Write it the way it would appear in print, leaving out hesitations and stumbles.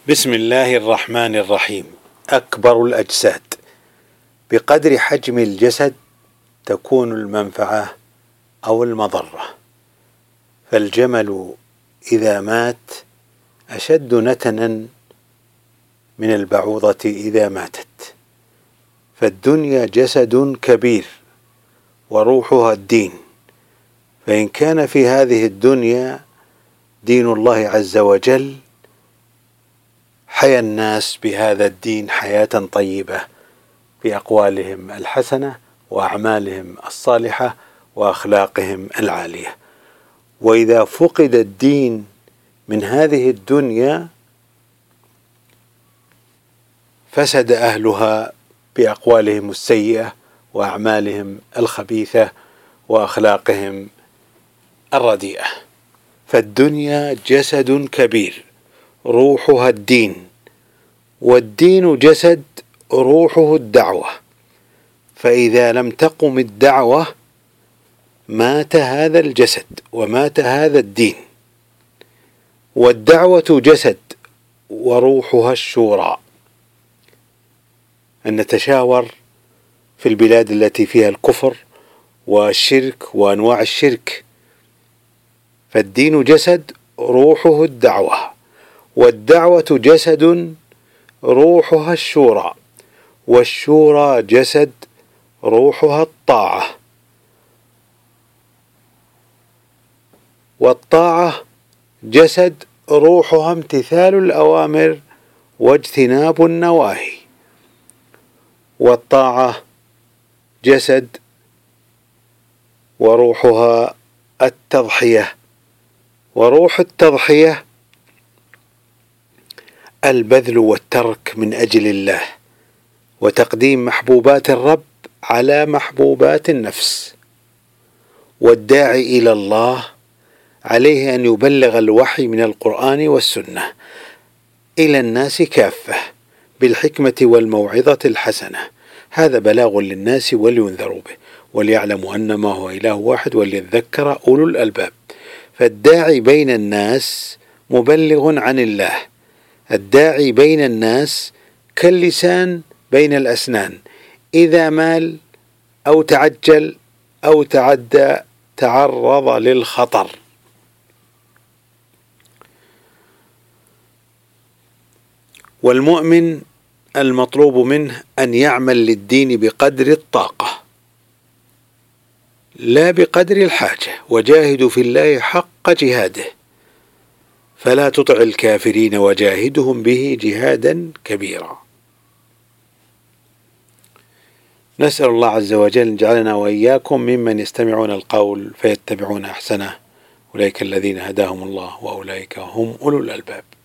بسم الله الرحمن الرحيم. أكبر الأجساد. بقدر حجم الجسد تكون المنفعة أو المضرة، فالجمل إذا مات أشد نتنا من البعوضة إذا ماتت. فالدنيا جسد كبير وروحها الدين، فإن كان في هذه الدنيا دين الله عز وجل حيا الناس بهذا الدين حياة طيبة بأقوالهم الحسنة وأعمالهم الصالحة وأخلاقهم العالية. وإذا فقد الدين من هذه الدنيا فسد أهلها بأقوالهم السيئة وأعمالهم الخبيثة وأخلاقهم الرديئة. فالدنيا جسد كبير روحها الدين، والدين جسد روحه الدعوة، فإذا لم تقم الدعوة مات هذا الجسد ومات هذا الدين. والدعوة جسد وروحها الشورى، أن نتشاور في البلاد التي فيها الكفر والشرك وأنواع الشرك. فالدين جسد روحه الدعوة، والدعوة جسد روحها الشورى، والشورى جسد روحها الطاعة، والطاعة جسد روحها امتثال الأوامر واجتناب النواهي، والطاعة جسد وروحها التضحية، وروح التضحية البذل والترك من أجل الله، وتقديم محبوبات الرب على محبوبات النفس. والداعي إلى الله عليه أن يبلغ الوحي من القرآن والسنة إلى الناس كافة بالحكمة والموعظة الحسنة. هذا بلاغ للناس ولينذروا به وليعلموا أنما هو إله واحد وليذكر أولو الألباب. فالداعي بين الناس مبلغ عن الله. الداعي بين الناس كاللسان بين الأسنان، إذا مال أو تعجل أو تعدى تعرض للخطر. والمؤمن المطلوب منه أن يعمل للدين بقدر الطاقة لا بقدر الحاجة، وجاهدوا في الله حق جهاده، فلا تطع الكافرين وجاهدهم به جهادا كبيرا. نسأل الله عز وجل أن يجعلنا وإياكم ممن يستمعون القول فيتبعون أحسنه، أولئك الذين هداهم الله وأولئك هم أولو الألباب.